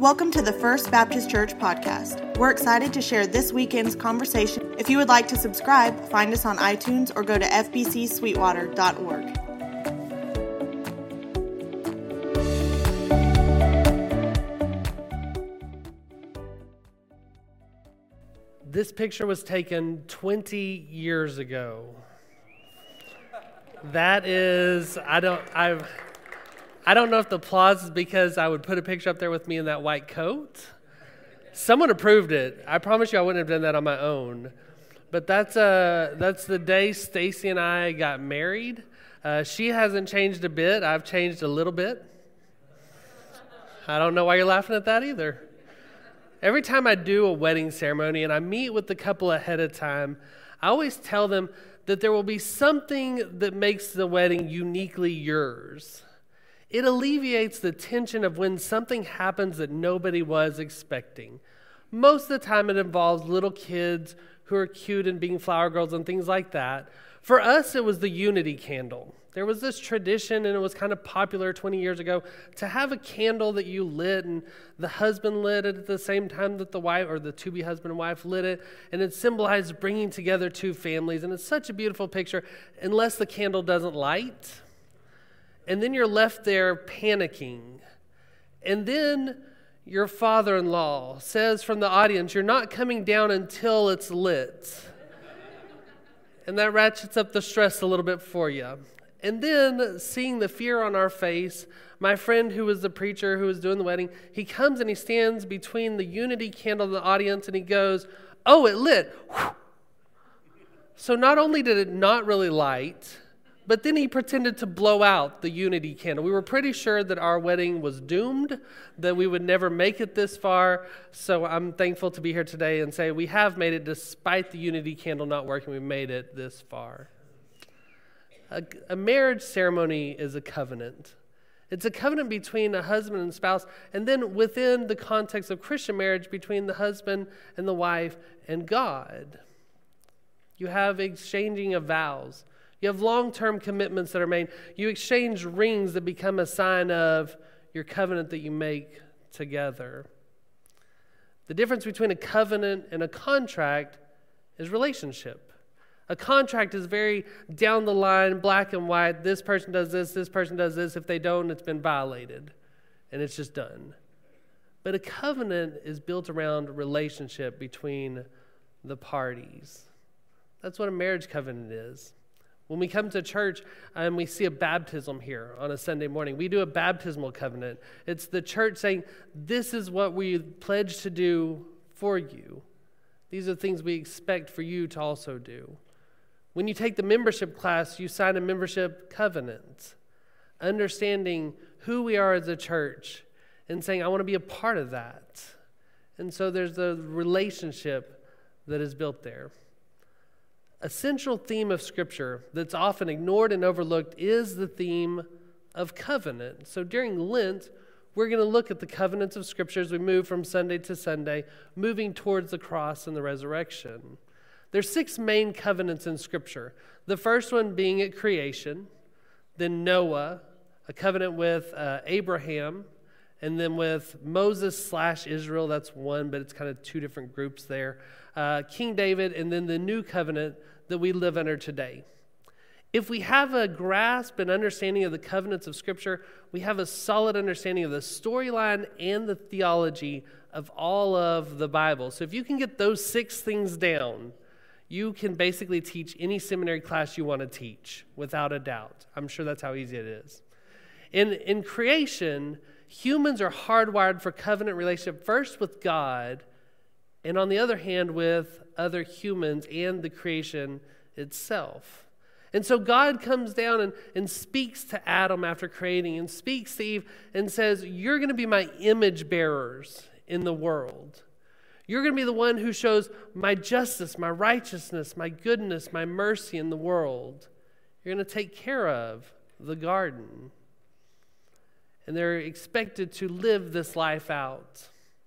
Welcome to the First Baptist Church podcast. We're excited to share this weekend's conversation. If you would like to subscribe, find us on iTunes or go to fbcsweetwater.org. This picture was taken 20 years ago. That is, I don't know if the applause is because I would put a picture up there with me in that white coat. Someone approved it. I promise you I wouldn't have done that on my own. But that's the day Stacy and I got married. She hasn't changed a bit. I've changed a little bit. I don't know why you're laughing at that either. Every time I do a wedding ceremony and I meet with the couple ahead of time, I always tell them that there will be something that makes the wedding uniquely yours. It alleviates the tension of when something happens that nobody was expecting. Most of the time it involves little kids who are cute and being flower girls and things like that. For us, it was the unity candle. There was this tradition, and it was kind of popular 20 years ago, to have a candle that you lit, and the husband lit it at the same time that the wife, or the to-be husband and wife lit it, and it symbolized bringing together two families, and it's such a beautiful picture, unless the candle doesn't light, and then you're left there panicking, and then your father-in-law says from the audience, "You're not coming down until it's lit," and that ratchets up the stress a little bit for you. And then, seeing the fear on our face, my friend who was the preacher who was doing the wedding, he comes and he stands between the unity candle and the audience and he goes, "Oh, it lit." So not only did it not really light, but then he pretended to blow out the unity candle. We were pretty sure that our wedding was doomed, that we would never make it this far. So I'm thankful to be here today and say we have made it despite the unity candle not working. We made it this far. A marriage ceremony is a covenant. It's a covenant between a husband and spouse, and then within the context of Christian marriage, between the husband and the wife and God. You have exchanging of vows. You have long-term commitments that are made. You exchange rings that become a sign of your covenant that you make together. The difference between a covenant and a contract is relationship. A contract is very down the line, black and white. This person does this person does this. If they don't, it's been violated, and it's just done. But a covenant is built around relationship between the parties. That's what a marriage covenant is. When we come to church and we see a baptism here on a Sunday morning, we do a baptismal covenant. It's the church saying, this is what we pledge to do for you. These are things we expect for you to also do. When you take the membership class, you sign a membership covenant, understanding who we are as a church and saying, I want to be a part of that. And so there's the relationship that is built there. A central theme of Scripture that's often ignored and overlooked is the theme of covenant. So during Lent, we're going to look at the covenants of Scripture as we move from Sunday to Sunday, moving towards the cross and the resurrection. There's 6 main covenants in Scripture. The first one being at creation, then Noah, a covenant with Abraham, and then with Moses/Israel, that's one, but it's kind of 2 different groups there. King David, and then the new covenant that we live under today. If we have a grasp and understanding of the covenants of Scripture, we have a solid understanding of the storyline and the theology of all of the Bible. So if you can get those 6 things down, you can basically teach any seminary class you want to teach, without a doubt. I'm sure that's how easy it is. In creation, humans are hardwired for covenant relationship, first with God, and on the other hand, with other humans and the creation itself. And so God comes down and speaks to Adam after creating, and speaks to Eve and says, you're going to be my image bearers in the world. You're going to be the one who shows my justice, my righteousness, my goodness, my mercy in the world. You're going to take care of the garden. And they're expected to live this life out.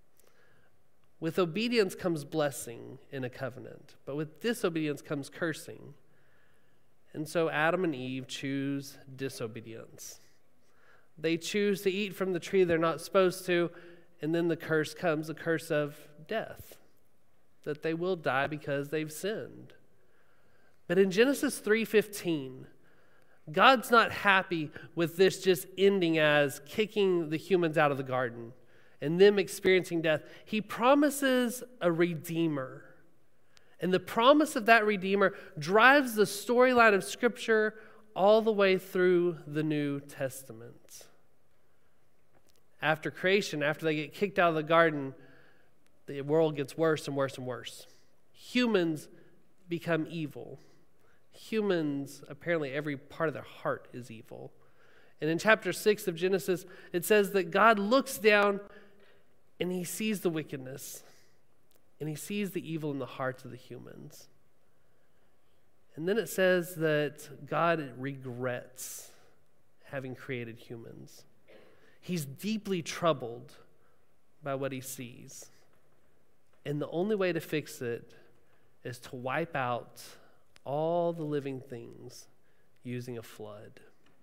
With obedience comes blessing in a covenant, but with disobedience comes cursing. And so Adam and Eve choose disobedience. They choose to eat from the tree they're not supposed to, And then the curse comes, the curse of death, that they will die because they've sinned. But in Genesis 3:15, God's not happy with this just ending as kicking the humans out of the garden and them experiencing death. He promises a redeemer. And the promise of that redeemer drives the storyline of Scripture all the way through the New Testament. After creation, after they get kicked out of the garden, the world gets worse and worse and worse. Humans become evil. Humans, apparently every part of their heart is evil. And in chapter 6 of Genesis, it says that God looks down and he sees the wickedness. And he sees the evil in the hearts of the humans. And then it says that God regrets having created humans. He's deeply troubled by what he sees. And the only way to fix it is to wipe out all the living things using a flood,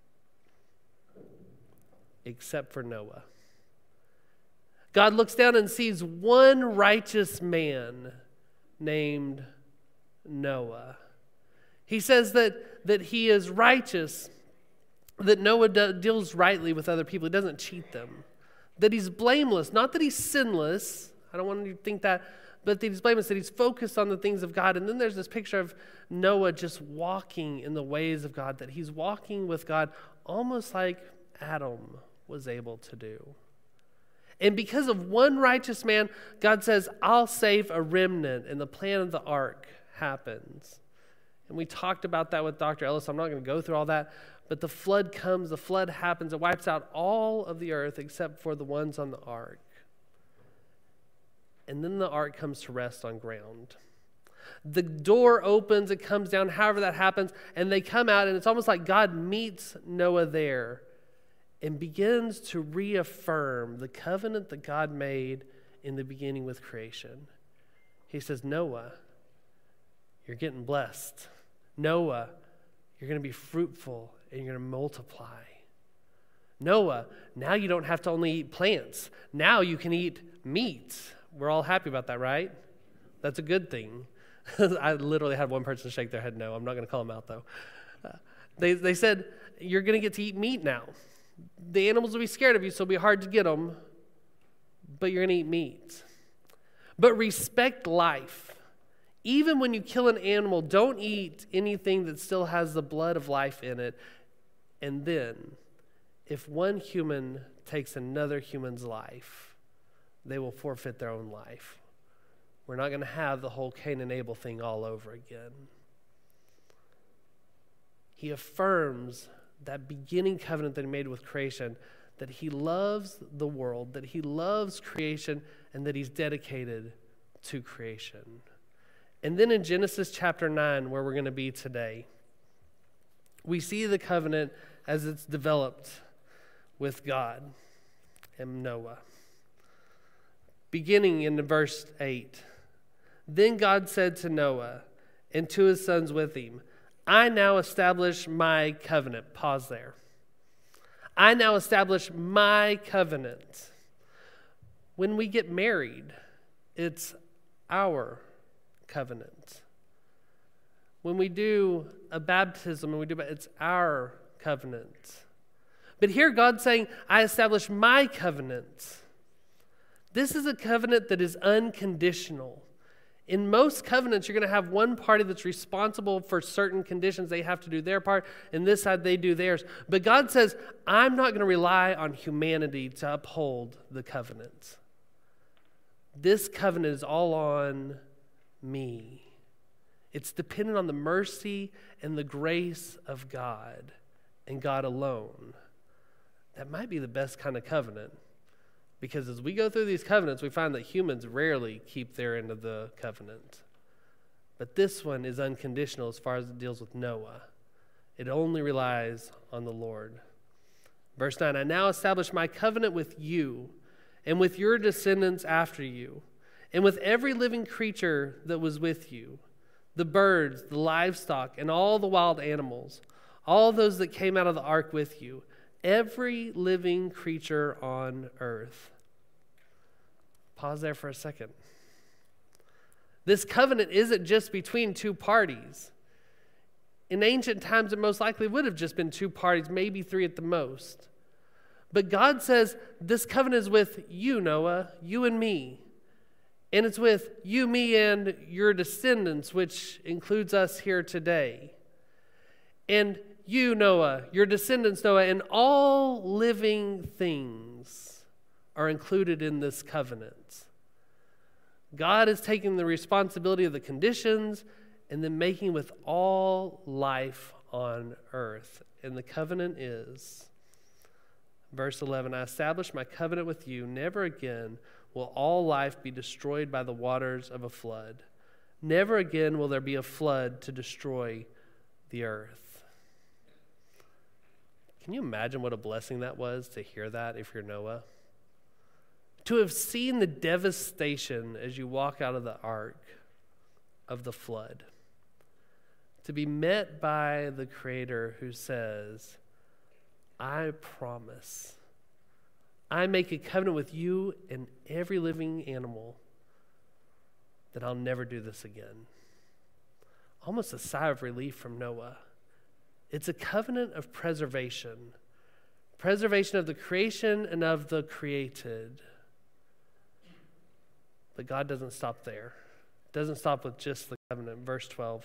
except for Noah. God looks down and sees one righteous man named Noah. He says that he is righteous, that Noah deals rightly with other people. He doesn't cheat them. That he's blameless, not that he's sinless. I don't want you to think that, but that he's blameless, that he's focused on the things of God. And then there's this picture of Noah just walking in the ways of God, that he's walking with God almost like Adam was able to do. And because of one righteous man, God says, I'll save a remnant, and the plan of the ark happens. And we talked about that with Dr. Ellis. I'm not going to go through all that, but the flood comes, the flood happens, it wipes out all of the earth except for the ones on the ark. And then the ark comes to rest on ground. The door opens, it comes down, however that happens, and they come out, and it's almost like God meets Noah there and begins to reaffirm the covenant that God made in the beginning with creation. He says, Noah, you're getting blessed. Noah, you're going to be fruitful and you're going to multiply. Noah, now you don't have to only eat plants. Now you can eat meat. We're all happy about that, right? That's a good thing. I literally had one person shake their head no. I'm not going to call them out, though. They said, you're going to get to eat meat now. The animals will be scared of you, so it'll be hard to get them, but you're going to eat meat. But respect life. Even when you kill an animal, don't eat anything that still has the blood of life in it. And then, if one human takes another human's life, they will forfeit their own life. We're not going to have the whole Cain and Abel thing all over again. He affirms that beginning covenant that he made with creation, that he loves the world, that he loves creation, and that he's dedicated to creation. And then in Genesis chapter 9, where we're going to be today, we see the covenant as it's developed with God and Noah. Beginning in verse 8, then God said to Noah and to his sons with him, I now establish my covenant. Pause there. I now establish my covenant. When we get married, it's our covenant. When we do a baptism, it's our covenant. But here God's saying, I establish my covenant. This is a covenant that is unconditional. In most covenants, you're going to have one party that's responsible for certain conditions. They have to do their part, and this side, they do theirs. But God says, I'm not going to rely on humanity to uphold the covenant. This covenant is all on me. It's dependent on the mercy and the grace of God and God alone. That might be the best kind of covenant. Because as we go through these covenants, we find that humans rarely keep their end of the covenant. But this one is unconditional as far as it deals with Noah. It only relies on the Lord. Verse 9, I now establish my covenant with you and with your descendants after you, and with every living creature that was with you, the birds, the livestock, and all the wild animals, all those that came out of the ark with you, every living creature on earth. Pause there for a second. This covenant isn't just between two parties. In ancient times, it most likely would have just been two parties, maybe three at the most. But God says, this covenant is with you, Noah, you and me. And it's with you, me, and your descendants, which includes us here today. And you, Noah, your descendants, Noah, and all living things are included in this covenant. God is taking the responsibility of the conditions and then making with all life on earth. And the covenant is, verse 11, I establish my covenant with you. Never again will all life be destroyed by the waters of a flood. Never again will there be a flood to destroy the earth. Can you imagine what a blessing that was to hear that if you're Noah? To have seen the devastation as you walk out of the ark of the flood. To be met by the Creator who says, I promise, I make a covenant with you and every living animal that I'll never do this again. Almost a sigh of relief from Noah. It's a covenant of preservation. Preservation of the creation and of the created. But God doesn't stop there. Doesn't stop with just the covenant. Verse 12.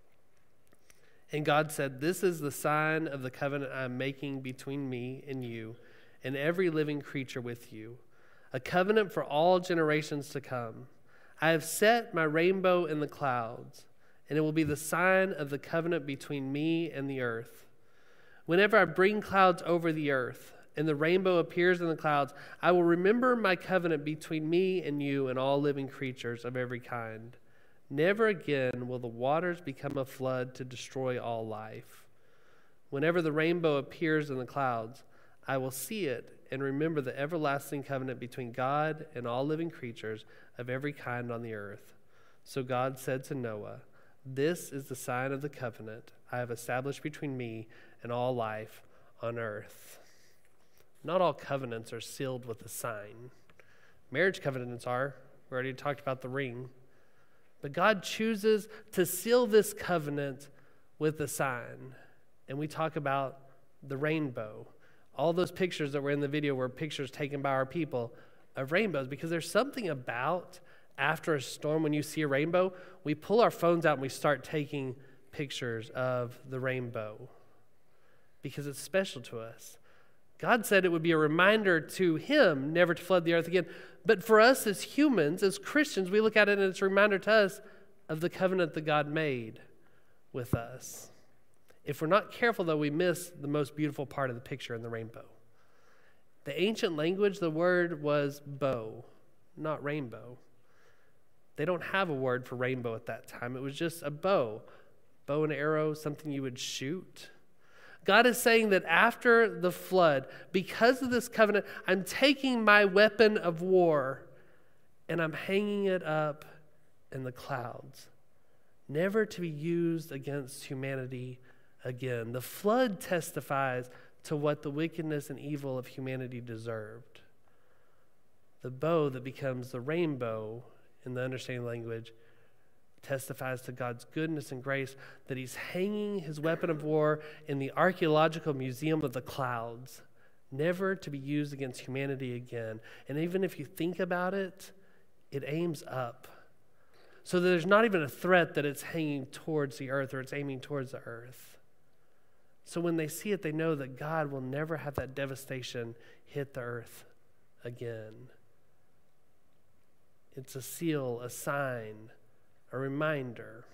And God said, this is the sign of the covenant I am making between me and you and every living creature with you, a covenant for all generations to come. I have set my rainbow in the clouds, and it will be the sign of the covenant between me and the earth. Whenever I bring clouds over the earth, and the rainbow appears in the clouds, I will remember my covenant between me and you and all living creatures of every kind. Never again will the waters become a flood to destroy all life. Whenever the rainbow appears in the clouds, I will see it and remember the everlasting covenant between God and all living creatures of every kind on the earth. So God said to Noah, this is the sign of the covenant I have established between me and all life on earth. Not all covenants are sealed with a sign. Marriage covenants are. We already talked about the ring. But God chooses to seal this covenant with a sign. And we talk about the rainbow. All those pictures that were in the video were pictures taken by our people of rainbows, because there's something about after a storm when you see a rainbow, we pull our phones out and we start taking pictures of the rainbow because it's special to us. God said it would be a reminder to him never to flood the earth again. But for us as humans, as Christians, we look at it and it's a reminder to us of the covenant that God made with us. If we're not careful, though, we miss the most beautiful part of the picture in the rainbow. The ancient language, the word was bow, not rainbow. They don't have a word for rainbow at that time. It was just a bow and arrow, something you would shoot. God is saying that after the flood, because of this covenant, I'm taking my weapon of war and I'm hanging it up in the clouds, never to be used against humanity again. The flood testifies to what the wickedness and evil of humanity deserved. The bow that becomes the rainbow in the understanding language testifies to God's goodness and grace, that he's hanging his weapon of war in the archaeological museum of the clouds, never to be used against humanity again. And even if you think about it, it aims up. So that there's not even a threat that it's hanging towards the earth or it's aiming towards the earth. So when they see it, they know that God will never have that devastation hit the earth again. It's a seal, a sign, a reminder.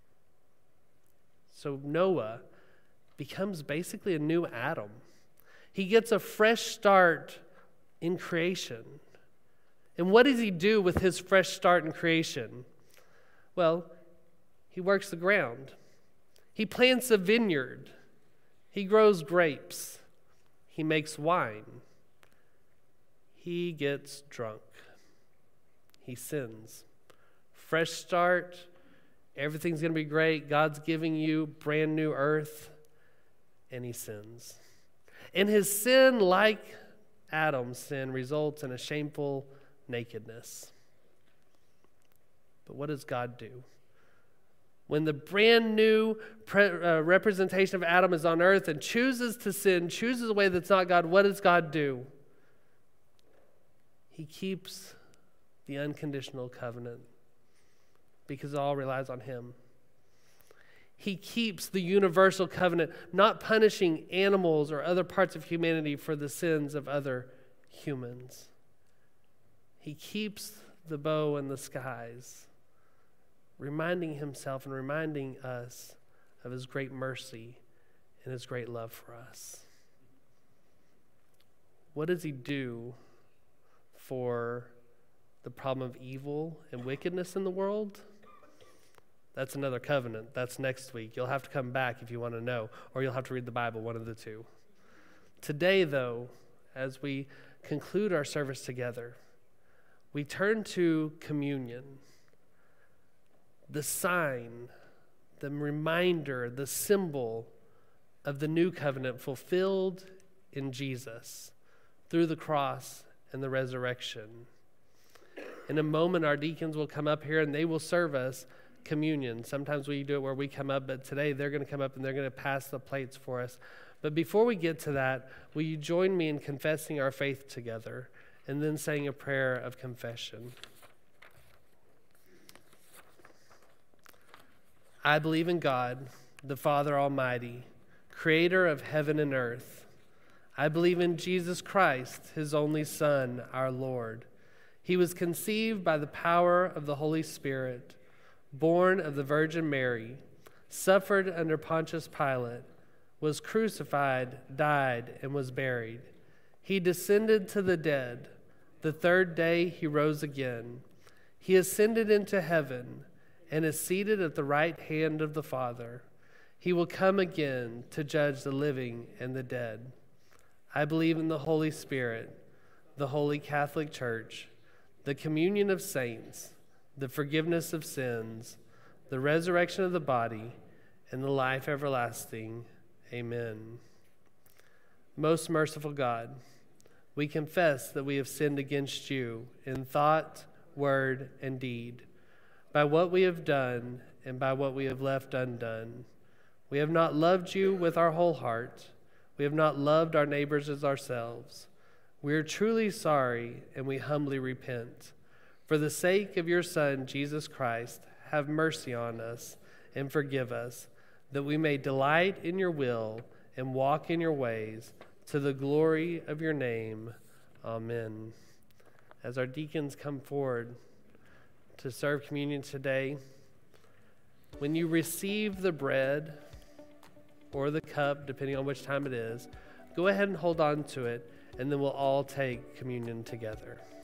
So Noah becomes basically a new Adam. He gets a fresh start in creation. And what does he do with his fresh start in creation? Well, he works the ground. He plants a vineyard. He grows grapes. He makes wine. He gets drunk. He sins. Fresh start. Everything's going to be great. God's giving you brand new earth. And he sins. And his sin, like Adam's sin, results in a shameful, nakedness. But what does God do? When the brand new representation of Adam is on earth and chooses to sin, chooses a way that's not God, what does God do? He keeps the unconditional covenant because it all relies on him. He keeps the universal covenant, not punishing animals or other parts of humanity for the sins of other humans. He keeps the bow in the skies, reminding himself and reminding us of his great mercy and his great love for us. What does he do for the problem of evil and wickedness in the world? That's another covenant. That's next week. You'll have to come back if you want to know, or you'll have to read the Bible, one of the two. Today, though, as we conclude our service together, we turn to communion. The sign, the reminder, the symbol of the new covenant fulfilled in Jesus through the cross and the resurrection. In a moment, our deacons will come up here and they will serve us communion. Sometimes we do it where we come up, but today they're going to come up and they're going to pass the plates for us. But before we get to that, will you join me in confessing our faith together and then saying a prayer of confession? I believe in God, the Father Almighty, creator of heaven and earth. I believe in Jesus Christ, his only Son, our Lord. He was conceived by the power of the Holy Spirit, born of the Virgin Mary, suffered under Pontius Pilate, was crucified, died, and was buried. He descended to the dead. The third day he rose again. He ascended into heaven and is seated at the right hand of the Father. He will come again to judge the living and the dead. I believe in the Holy Spirit, the Holy Catholic Church, the communion of saints, the forgiveness of sins, the resurrection of the body, and the life everlasting. Amen. Most merciful God, we confess that we have sinned against you in thought, word, and deed, by what we have done and by what we have left undone. We have not loved you with our whole heart. We have not loved our neighbors as ourselves. We are truly sorry and we humbly repent. For the sake of your Son, Jesus Christ, have mercy on us and forgive us, that we may delight in your will and walk in your ways, to the glory of your name. Amen. As our deacons come forward to serve communion today, when you receive the bread or the cup, depending on which time it is, go ahead and hold on to it, and then we'll all take communion together.